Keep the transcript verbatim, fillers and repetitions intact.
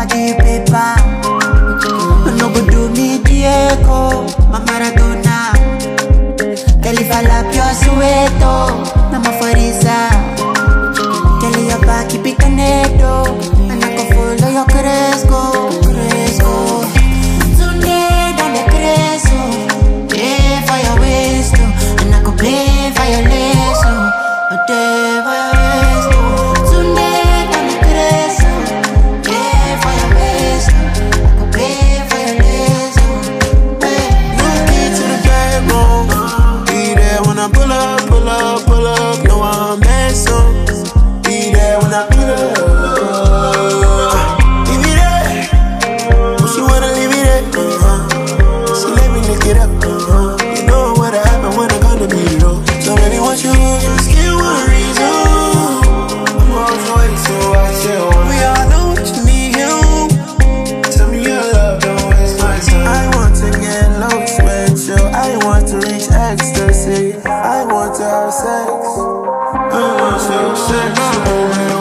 give you paper. No go do me Diego, my Maradona. Girl, if I lap your Soweto, na Mafariza. Girl, your back, keep it canedo, and I can follow your Cresco, Cresco. Today, down the Cresco, pay for your waist, and I can pay for your lace, a day for your waist. Today, down the Cresco, pay for your waist, I can pay for your lace. Look into the bedroom, be there when I pull up, pull up, pull up. No, I'm mess up. Be there when I pull up. Leave me there. Oh, she wanna leave me there. Uh-huh. She let me lick it up. Uh-huh. You know what happened when I come to be low. So baby, what you just give one reason. I'm on the way, so I chill. We all know what you need, you. Tell me your love, don't waste my time. I want to get low, sweat you. I want to reach ecstasy. I want to have sex. I want to have sex.